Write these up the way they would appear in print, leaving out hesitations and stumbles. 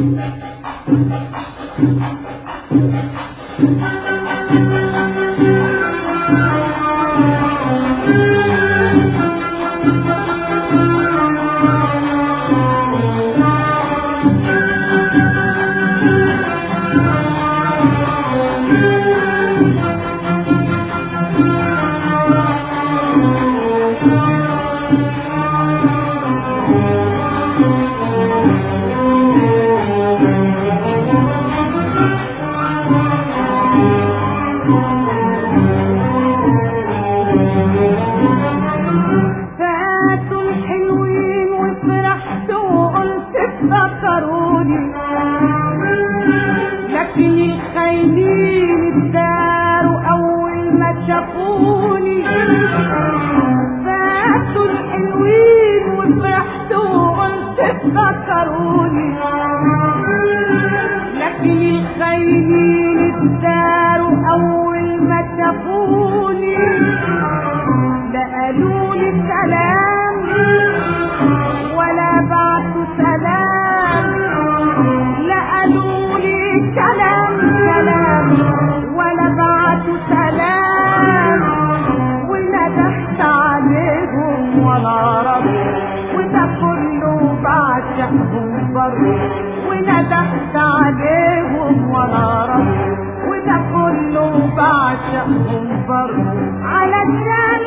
وندهت عليهم وانا رب وده كله بعشقهم برضه علشان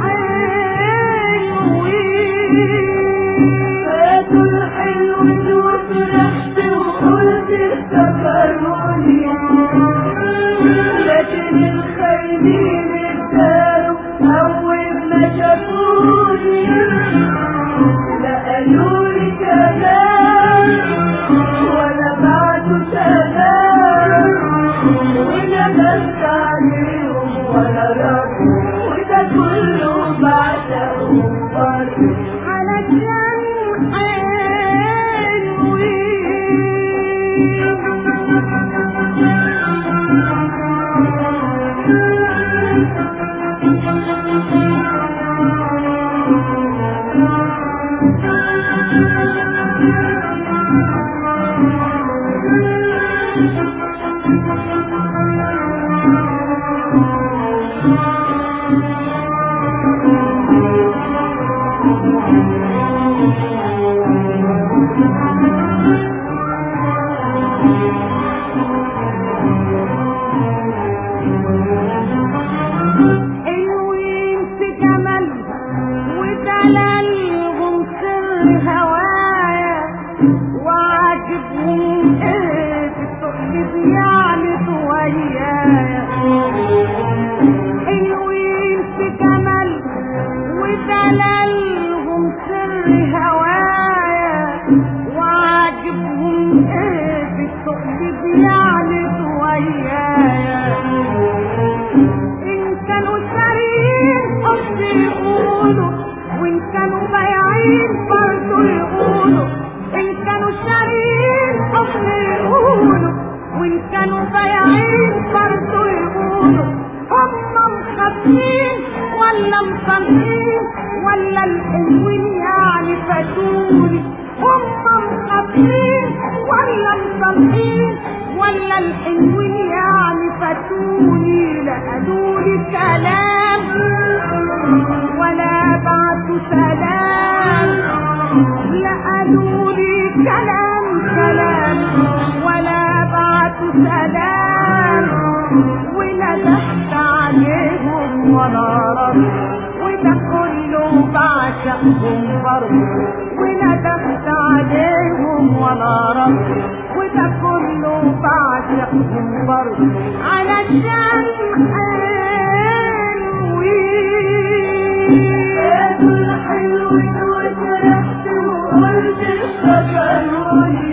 حلوين. فاتوا الحلوين وفرحت وقلت افتكروني، لكن الخاينين اداروا اول ما شافوني، لا قالولي كلام ولا بعدوا سلام، وندمت عليهم ولا رد وده كله بعشقهم برضه علشان حلوين في جمالها ودلالهم سر هوايا، وعاجبهم ايه بتقلب يعني ويايا. حلوين في جمالها ودلالهم سر هوايا، وعاجبهم ايه بتقلب يعني ويايا. إن كانوا شارين حب يقولوا، وإن كانوا بايعين برضه يقولوا. إن كانوا شارين حب يقولوا، وإن كانوا بايعين برضه يقولوا. هم مخافين ولا مصالحين ولا الحلوين يعني فاتوني؟ هم مخافين ولا مصالحين ولا الحلوين يعني فاتوني؟ لا قالولي كلام ولا بعتوا سلام، لا قالولي كلام ولا بعتوا سلام، وندهت عليهم وانا رد وده كله بعشقهم برضه، وندهت عليهم وانا رد وده كله بعشقهم برضه علشان حلوين. الحلوين وسرحت وقلت افتكروني،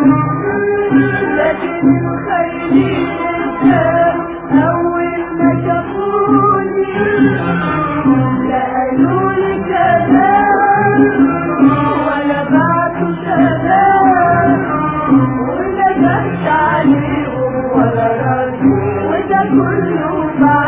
لكن الخاينين اداروا اول ما شافوني، لا قالولي كلام ولا بعتوا سلام، وندمت عليهم ولا رد وده كله بعد